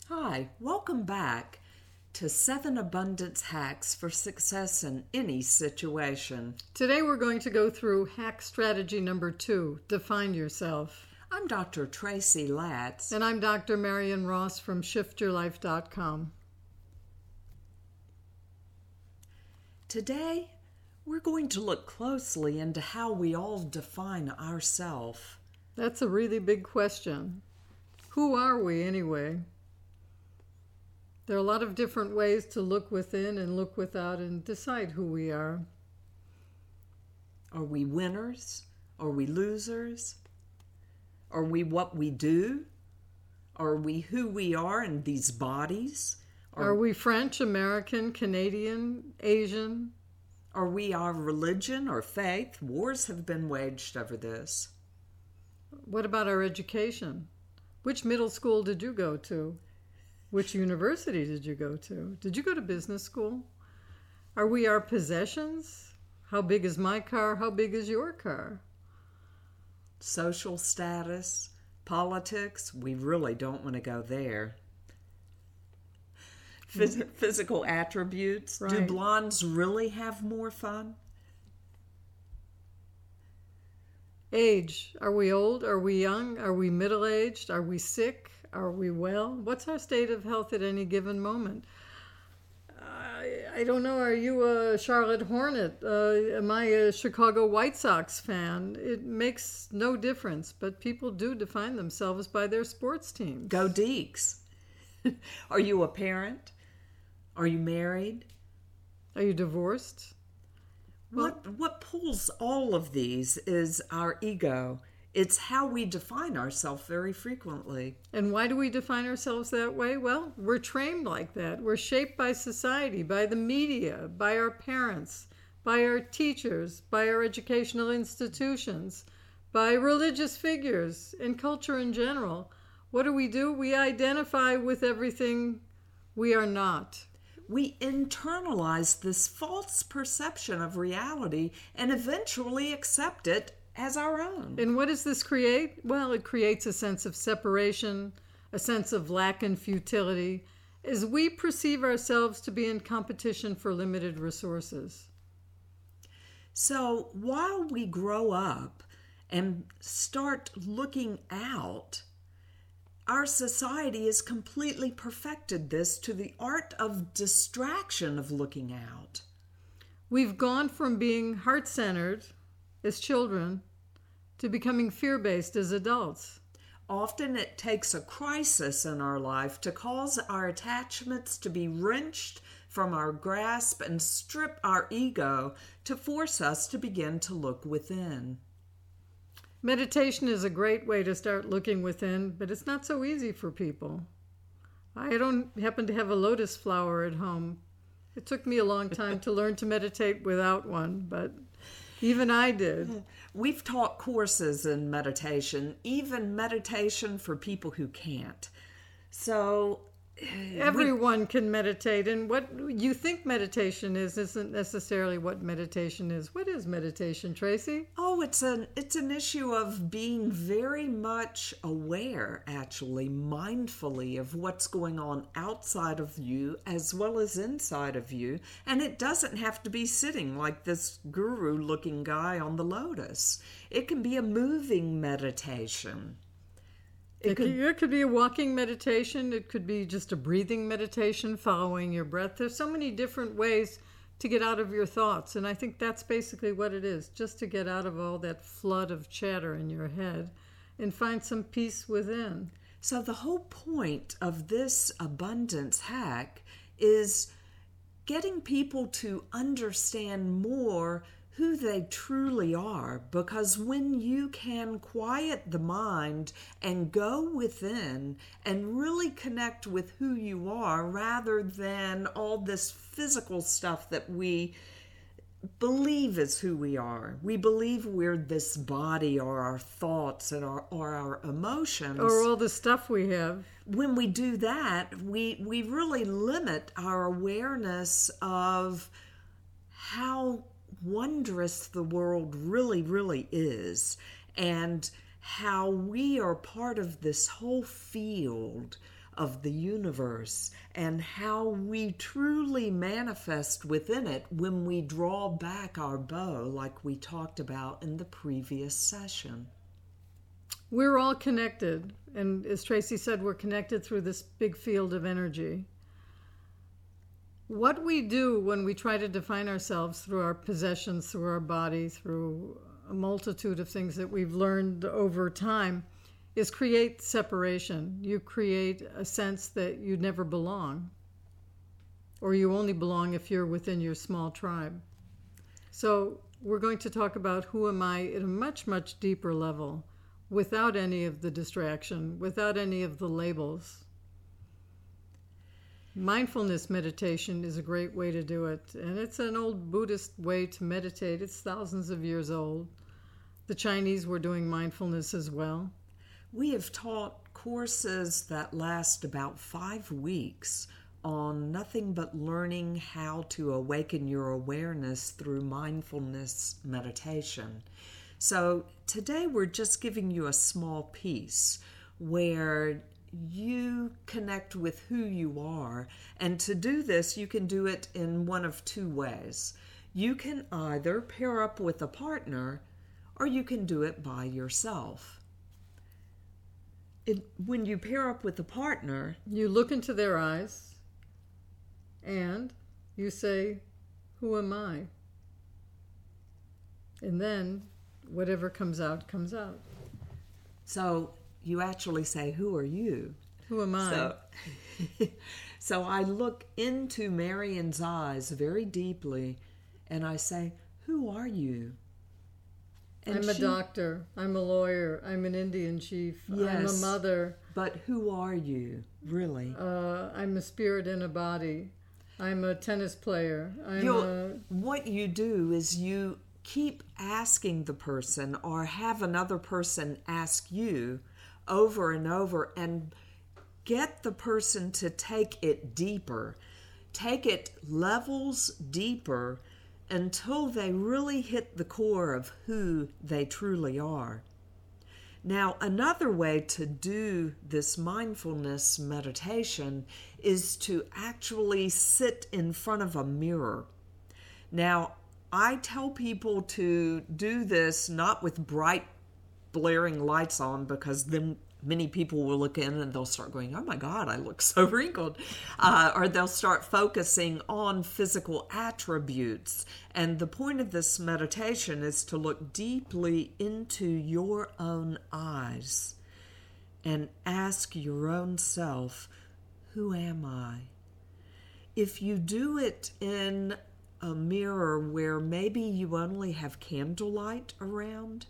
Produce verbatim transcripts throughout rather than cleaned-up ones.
Hi, welcome back to seven Abundance Hacks for Success in Any Situation. Today we're going to go through hack strategy number two, define yourself. I'm Doctor Tracy Latz. And I'm Doctor Marion Ross from shift your life dot com. Today, we're going to look closely into how we all define ourselves. That's a really big question. Who are we anyway? There are a lot of different ways to look within and look without and decide who we are. Are we winners? Are we losers? Are we what we do? Are we who we are in these bodies? Are, are we French, American, Canadian, Asian? Are we our religion or faith? Wars have been waged over this. What about our education? Which middle school did you go to? Which university did you go to? Did you go to business school? Are we our possessions? How big is my car? How big is your car? Social status, politics, we really don't want to go there. Phys- physical attributes, right. Do blondes really have more fun? Age, are we old? Are we young? Are we middle-aged? Are we sick? Are we well? What's our state of health at any given moment? I, I don't know. Are you a Charlotte Hornet? Uh, am I a Chicago White Sox fan? It makes no difference, but people do define themselves by their sports teams. Go Deeks. Are you a parent? Are you married? Are you divorced? Well, what what pulls all of these is our ego. It's how we define ourselves very frequently. And why do we define ourselves that way? Well, we're trained like that. We're shaped by society, by the media, by our parents, by our teachers, by our educational institutions, by religious figures, and culture in general. What do we do? We identify with everything we are not. We internalize this false perception of reality and eventually accept it as our own. And what does this create? Well, it creates a sense of separation, a sense of lack and futility, as we perceive ourselves to be in competition for limited resources. So while we grow up and start looking out, our society has completely perfected this to the art of distraction of looking out. We've gone from being heart-centered as children to becoming fear-based as adults. Often it takes a crisis in our life to cause our attachments to be wrenched from our grasp and strip our ego to force us to begin to look within. Meditation is a great way to start looking within, but it's not so easy for people. I don't happen to have a lotus flower at home. It took me a long time to learn to meditate without one, but even I did. We've taught courses in meditation, even meditation for people who can't. So everyone we, can meditate, and what you think meditation is isn't necessarily what meditation is. What is meditation, Tracy? Oh, it's an it's an issue of being very much aware, actually, mindfully of what's going on outside of you as well as inside of you. And it doesn't have to be sitting like this guru-looking guy on the lotus. It can be a moving meditation. It could, it could be a walking meditation. It could be just a breathing meditation, following your breath. There's so many different ways to get out of your thoughts. And I think that's basically what it is, just to get out of all that flood of chatter in your head and find some peace within. So the whole point of this abundance hack is getting people to understand more who they truly are, because when you can quiet the mind and go within and really connect with who you are rather than all this physical stuff that we believe is who we are. We believe we're this body or our thoughts and our, or our emotions. Or all the stuff we have. When we do that, we, we really limit our awareness of how wondrous the world really, really is, and how we are part of this whole field of the universe and how we truly manifest within it when we draw back our bow, like we talked about in the previous session. We're all connected, and as Tracy said, we're connected through this big field of energy. What we do when we try to define ourselves through our possessions, through our body, through a multitude of things that we've learned over time, is create separation. You create a sense that you never belong, or you only belong if you're within your small tribe. So we're going to talk about who am I at a much, much deeper level, without any of the distraction, without any of the labels. Mindfulness meditation is a great way to do it, and it's an old Buddhist way to meditate. It's thousands of years old. The Chinese were doing mindfulness as well. We have taught courses that last about five weeks on nothing but learning how to awaken your awareness through mindfulness meditation. So today we're just giving you a small piece where you connect with who you are. And to do this, you can do it in one of two ways. You can either pair up with a partner, or you can do it by yourself. It, when you pair up with a partner, you look into their eyes and you say, who am I? And then whatever comes out, comes out. So you actually say, who are you? Who am I? So, so I look into Marion's eyes very deeply and I say, who are you? And I'm a she, doctor. I'm a lawyer. I'm an Indian chief. Yes, I'm a mother. But who are you, really? Uh, I'm a spirit in a body. I'm a tennis player. I'm You'll, a... What you do is you keep asking the person or have another person ask you over and over and get the person to take it deeper. Take it levels deeper until they really hit the core of who they truly are. Now, another way to do this mindfulness meditation is to actually sit in front of a mirror. Now, I tell people to do this not with bright, blaring lights on, because then many people will look in and they'll start going, oh my God, I look so wrinkled. Uh, or they'll start focusing on physical attributes. And the point of this meditation is to look deeply into your own eyes and ask your own self, who am I? If you do it in a mirror where maybe you only have candlelight around,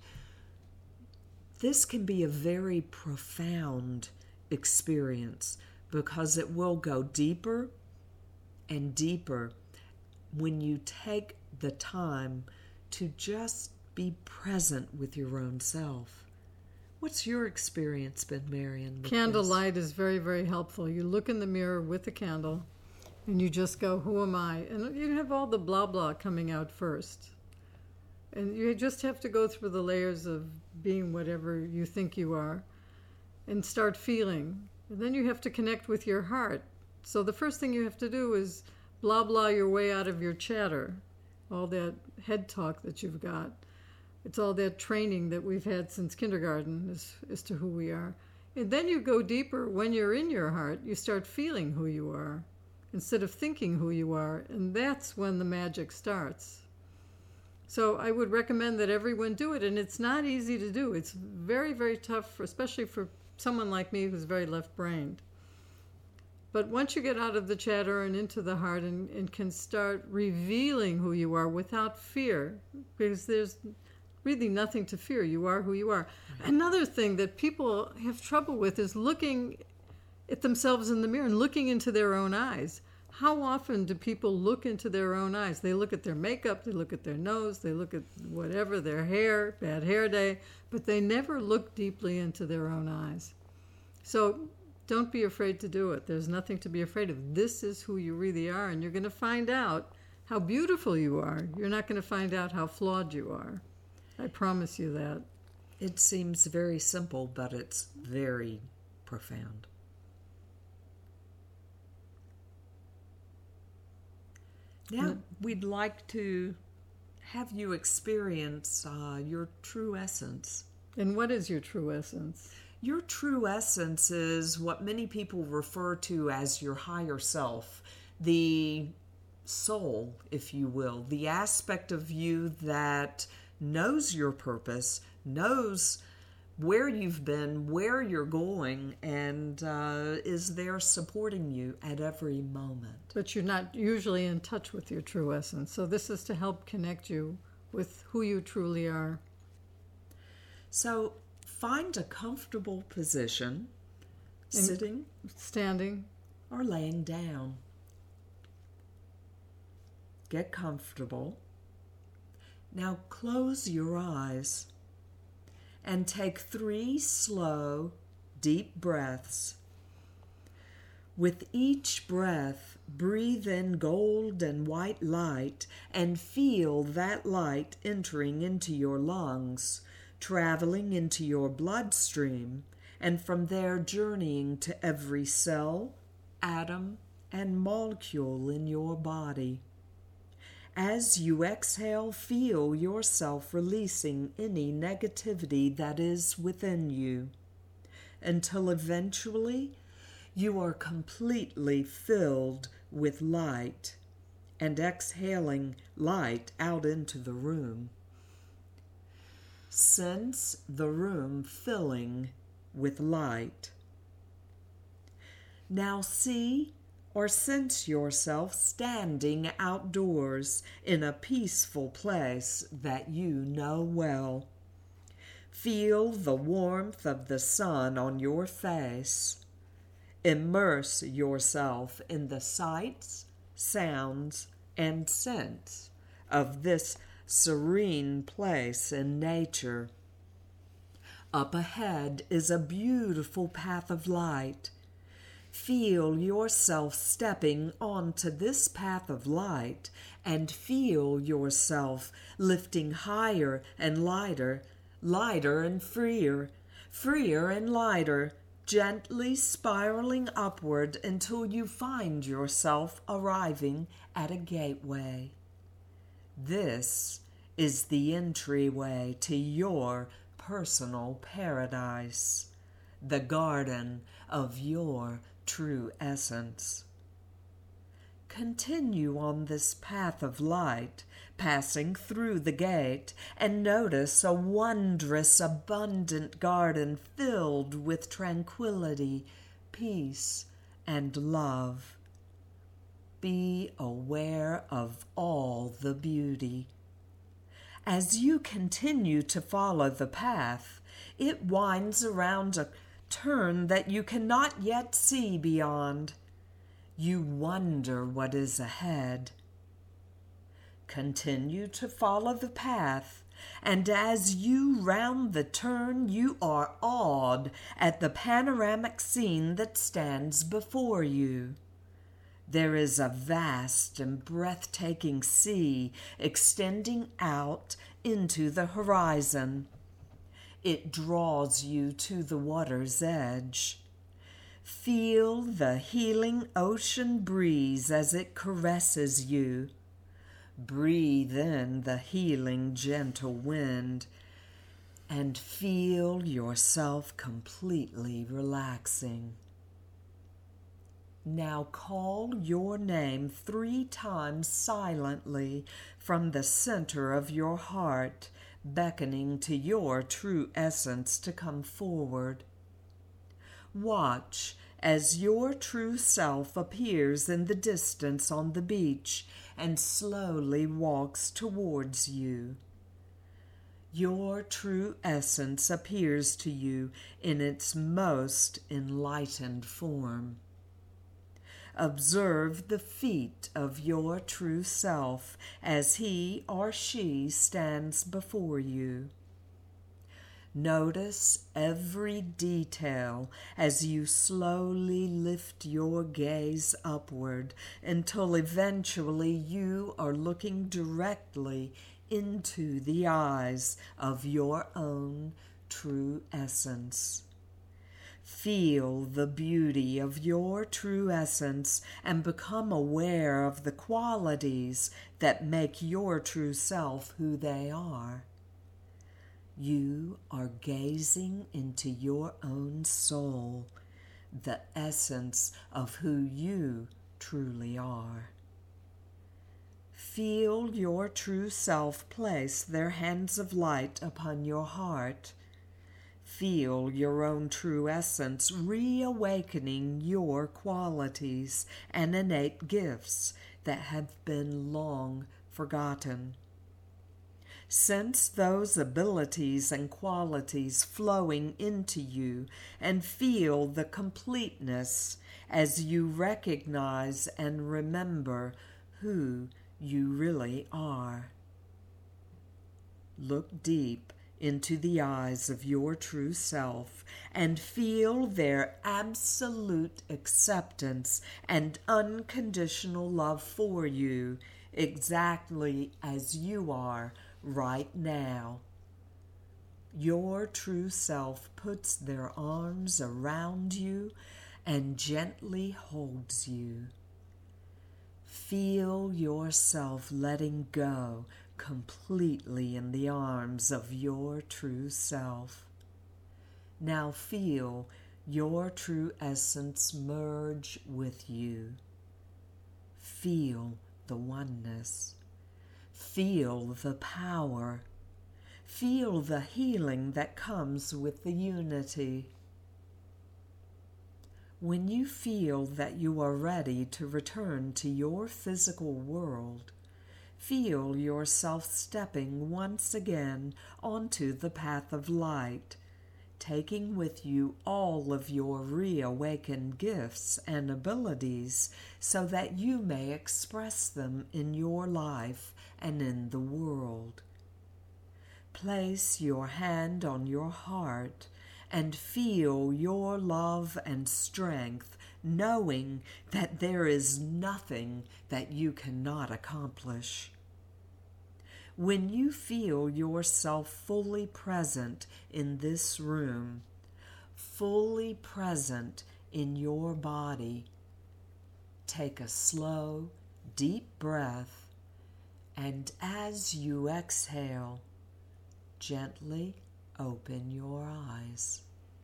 this can be a very profound experience because it will go deeper and deeper when you take the time to just be present with your own self. What's your experience been, Marion? Candlelight is very, very helpful. You look in the mirror with the candle and you just go, who am I? And you have all the blah blah coming out first. And you just have to go through the layers of being whatever you think you are and start feeling. And then you have to connect with your heart. So the first thing you have to do is blah blah your way out of your chatter, all that head talk that you've got. It's all that training that we've had since kindergarten as, as to who we are. And then you go deeper. When you're in your heart, you start feeling who you are instead of thinking who you are. And that's when the magic starts. So I would recommend that everyone do it, and it's not easy to do. It's very, very tough, especially for someone like me who's very left-brained. But once you get out of the chatter and into the heart and, and can start revealing who you are without fear, because there's really nothing to fear. You are who you are. Right. Another thing that people have trouble with is looking at themselves in the mirror and looking into their own eyes. How often do people look into their own eyes? They look at their makeup, they look at their nose, they look at whatever, their hair, bad hair day, but they never look deeply into their own eyes. So don't be afraid to do it. There's nothing to be afraid of. This is who you really are, and you're going to find out how beautiful you are. You're not going to find out how flawed you are. I promise you that. It seems very simple, but it's very profound. Yeah, we'd like to have you experience uh, your true essence. And what is your true essence? Your true essence is what many people refer to as your higher self, the soul, if you will, the aspect of you that knows your purpose, knows where you've been, where you're going, and uh, is there supporting you at every moment. But you're not usually in touch with your true essence. So this is to help connect you with who you truly are. So find a comfortable position, And sitting, standing, or laying down. Get comfortable. Now close your eyes and take three slow, deep breaths. With each breath, breathe in gold and white light and feel that light entering into your lungs, traveling into your bloodstream, and from there journeying to every cell, atom, and molecule in your body. As you exhale, feel yourself releasing any negativity that is within you, until eventually you are completely filled with light and exhaling light out into the room. Sense the room filling with light. Now see or sense yourself standing outdoors in a peaceful place that you know well. Feel the warmth of the sun on your face. Immerse yourself in the sights, sounds, and scents of this serene place in nature. Up ahead is a beautiful path of light. Feel yourself stepping onto this path of light and feel yourself lifting higher and lighter, lighter and freer, freer and lighter, gently spiraling upward until you find yourself arriving at a gateway. This is the entryway to your personal paradise, the garden of your true essence. Continue on this path of light, passing through the gate, and notice a wondrous, abundant garden filled with tranquility, peace, and love. Be aware of all the beauty. As you continue to follow the path, it winds around a turn that you cannot yet see beyond. You wonder what is ahead. Continue to follow the path, and as you round the turn, you are awed at the panoramic scene that stands before you. There is a vast and breathtaking sea extending out into the horizon. It draws you to the water's edge. Feel the healing ocean breeze as it caresses you. Breathe in the healing gentle wind and feel yourself completely relaxing. Now call your name three times silently from the center of your heart, beckoning to your true essence to come forward. Watch as your true self appears in the distance on the beach and slowly walks towards you. Your true essence appears to you in its most enlightened form. Observe the feet of your true self as he or she stands before you. Notice every detail as you slowly lift your gaze upward until eventually you are looking directly into the eyes of your own true essence. Feel the beauty of your true essence and become aware of the qualities that make your true self who they are. You are gazing into your own soul, the essence of who you truly are. Feel your true self place their hands of light upon your heart. Feel your own true essence reawakening your qualities and innate gifts that have been long forgotten. Sense those abilities and qualities flowing into you and feel the completeness as you recognize and remember who you really are. Look deep into the eyes of your true self and feel their absolute acceptance and unconditional love for you exactly as you are right now. Your true self puts their arms around you and gently holds you. Feel yourself letting go completely in the arms of your true self. Now feel your true essence merge with you. Feel the oneness. Feel the power. Feel the healing that comes with the unity. When you feel that you are ready to return to your physical world, feel yourself stepping once again onto the path of light, taking with you all of your reawakened gifts and abilities so that you may express them in your life and in the world. Place your hand on your heart and feel your love and strength, knowing that there is nothing that you cannot accomplish. When you feel yourself fully present in this room, fully present in your body, take a slow, deep breath, and as you exhale, gently open your eyes.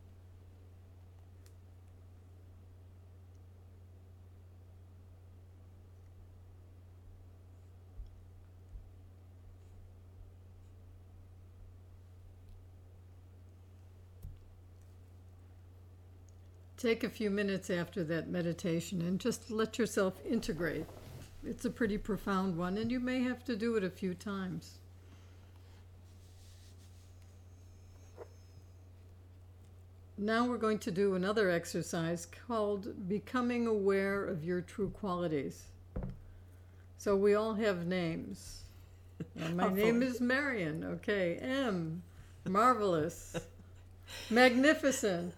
Take a few minutes after that meditation and just let yourself integrate. It's a pretty profound one, and you may have to do it a few times. Now we're going to do another exercise called Becoming Aware of Your True Qualities. So we all have names. And my name is Marion. Okay, M, marvelous, magnificent.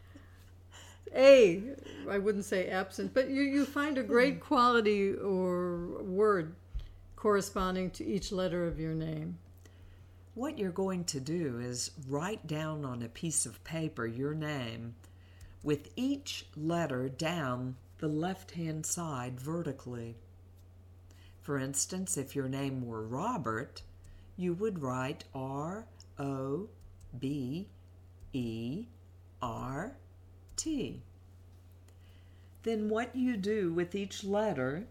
A, I wouldn't say absent, but you, you find a great quality or word corresponding to each letter of your name. What you're going to do is write down on a piece of paper your name with each letter down the left-hand side vertically. For instance, if your name were Robert, you would write R O B E R T. Then what you do with each letter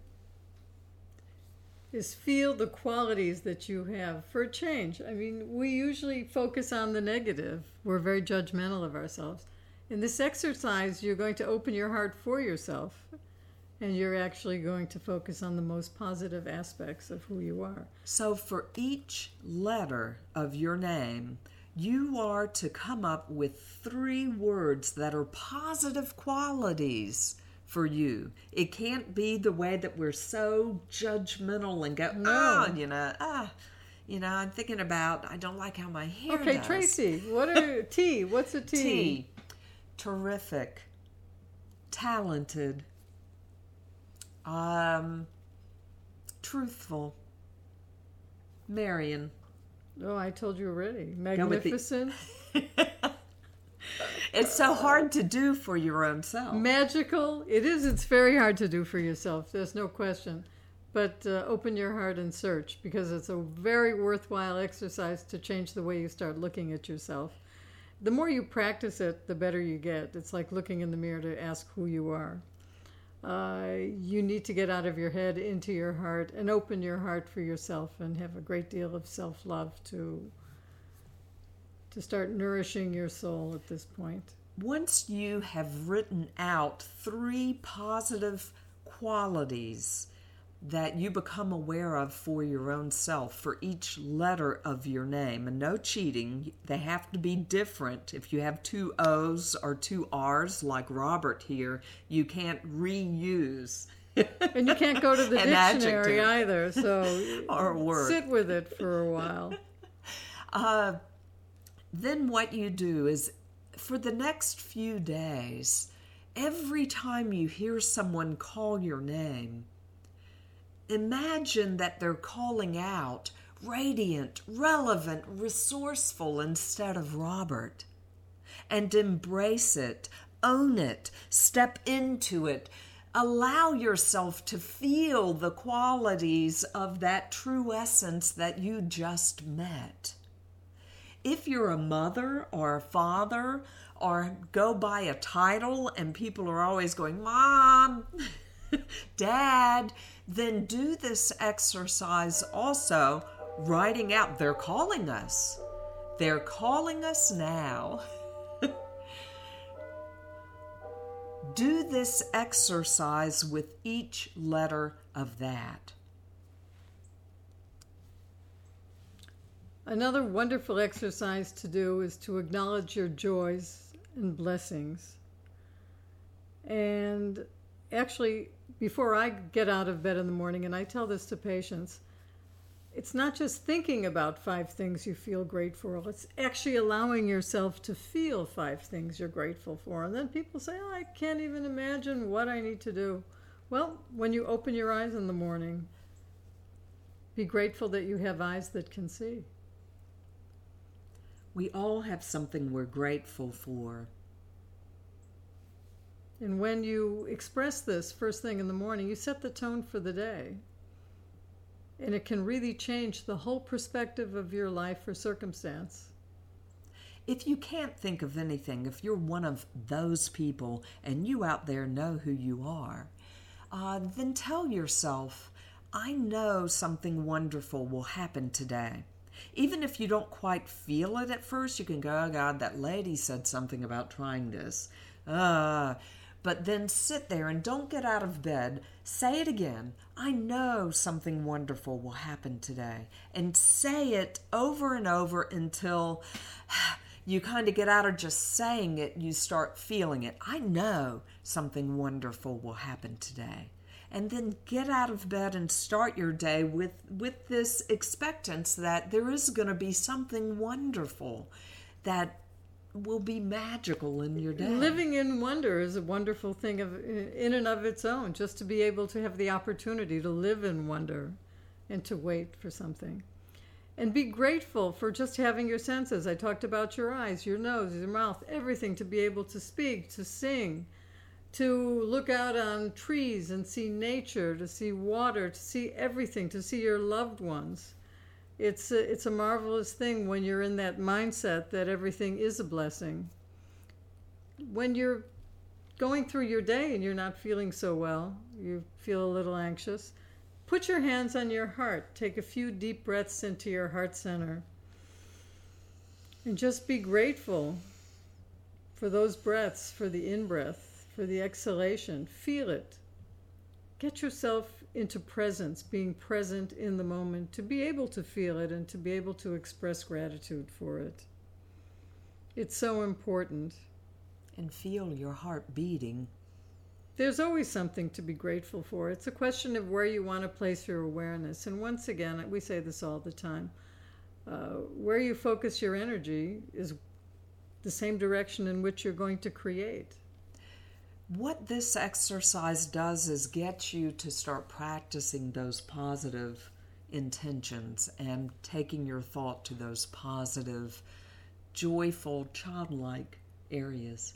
is feel the qualities that you have for a change. I mean, we usually focus on the negative. We're very judgmental of ourselves. In this exercise, you're going to open your heart for yourself, and you're actually going to focus on the most positive aspects of who you are. So for each letter of your name, you are to come up with three words that are positive qualities for you. It can't be the way that we're so judgmental and go, No. oh, you know, ah, you know, I'm thinking about, I don't like how my hair Okay, does. Tracy, what are T? What's a T? T. Terrific. Talented. Um, truthful. Marion. Oh, I told you already. Go with the- Magnificent. It's so hard to do for your own self. Magical. It is. It's very hard to do for yourself. There's no question. But uh, open your heart and search, because it's a very worthwhile exercise to change the way you start looking at yourself. The more you practice it, the better you get. It's like looking in the mirror to ask who you are. Uh, you need to get out of your head into your heart and open your heart for yourself and have a great deal of self-love to, to start nourishing your soul at this point. Once you have written out three positive qualities that you become aware of for your own self for each letter of your name, and no cheating, they have to be different. If you have two O's or two R's like Robert here, you can't reuse. And you can't go to the dictionary adjective. either, so or word. Sit with it for a while. Uh, then what you do is, for the next few days, every time you hear someone call your name, imagine that they're calling out radiant, relevant, resourceful instead of Robert. And embrace it, own it, step into it. Allow yourself to feel the qualities of that true essence that you just met. If you're a mother or a father or go by a title and people are always going, Mom, Dad, then do this exercise also, writing out, they're calling us. They're calling us now. Do this exercise with each letter of that. Another wonderful exercise to do is to acknowledge your joys and blessings. And actually, before I get out of bed in the morning, and I tell this to patients, it's not just thinking about five things you feel grateful for. It's actually allowing yourself to feel five things you're grateful for. And then people say, oh, I can't even imagine what I need to do. Well, when you open your eyes in the morning, be grateful that you have eyes that can see. We all have something we're grateful for. And when you express this first thing in the morning, you set the tone for the day. And it can really change the whole perspective of your life or circumstance. If you can't think of anything, if you're one of those people and you out there know who you are, uh, then tell yourself, I know something wonderful will happen today. Even if you don't quite feel it at first, you can go, oh God, that lady said something about trying this. Uh, but then sit there and don't get out of bed. Say it again. I know something wonderful will happen today. And say it over and over until you kind of get out of just saying it, you start feeling it. I know something wonderful will happen today. And then get out of bed and start your day with, with this expectance that there is going to be something wonderful that will be magical in your day. Living in wonder is a wonderful thing of, in and of its own, just to be able to have the opportunity to live in wonder and to wait for something. And be grateful for just having your senses. I talked about your eyes, your nose, your mouth, everything, to be able to speak, to sing, to look out on trees and see nature, to see water, to see everything, to see your loved ones. It's a, it's a marvelous thing when you're in that mindset that everything is a blessing. When you're going through your day and you're not feeling so well, you feel a little anxious, put your hands on your heart. Take a few deep breaths into your heart center. And just be grateful for those breaths, for the in-breath, for the exhalation. Feel it. Get yourself into presence, being present in the moment, to be able to feel it and to be able to express gratitude for it. It's so important. And feel your heart beating. There's always something to be grateful for. It's a question of where you want to place your awareness. And once again, we say this all the time, uh, where you focus your energy is the same direction in which you're going to create. What this exercise does is get you to start practicing those positive intentions and taking your thought to those positive, joyful, childlike areas.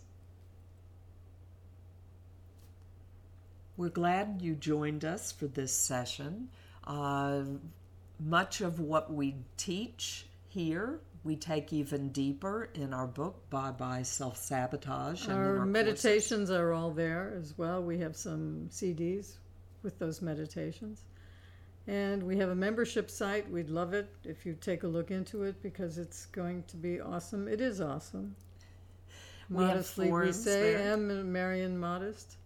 We're glad you joined us for this session. Uh, much of what we teach here, we take even deeper in our book, Bye Bye Self-Sabotage. And our, in our meditations courses. are all there as well. We have some C Ds with those meditations. And we have a membership site. We'd love it if you take a look into it because it's going to be awesome. It is awesome. We have Modestly, we forums say, there. am Marion Modest.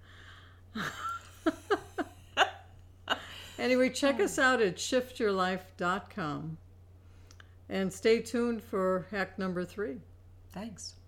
Anyway, check us out at shift your life dot com. And stay tuned for hack number three. Thanks.